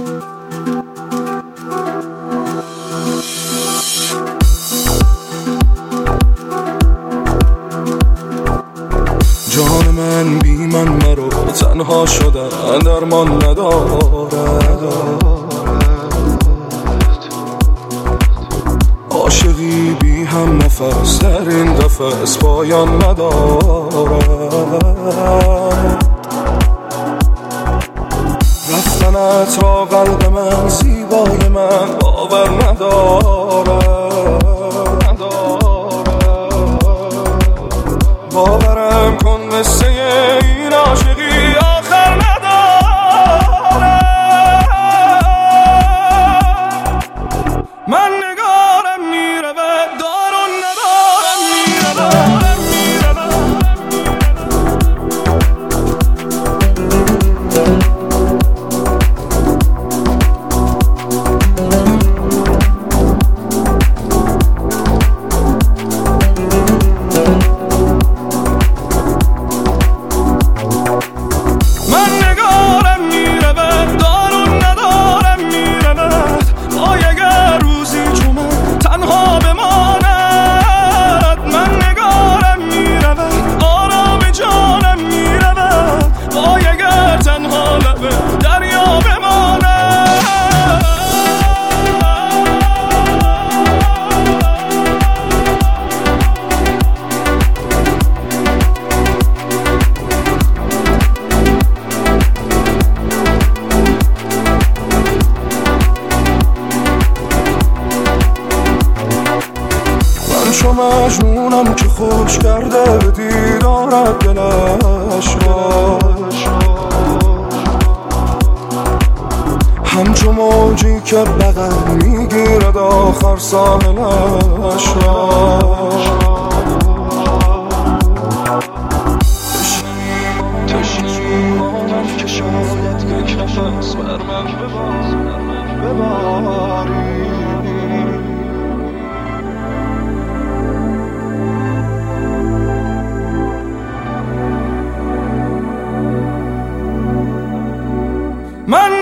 جان من بی من مرا تنها شدن درمان ندارد، عاشقی بی هم نفس در این قفس پایان ندارد. رفتنت را قلب من زیبای من باور ندارد، باورم کن مثل این عاشقی آخر ندارد. من نگارم میره و دارون ندارم میره. چو مجنونم که خوش کرده به دیدارت دلش را، همچو موجی که بغل میگیرد آخر ساحلش را. تشنیمانم که شاید یک نفس بر من بباری. من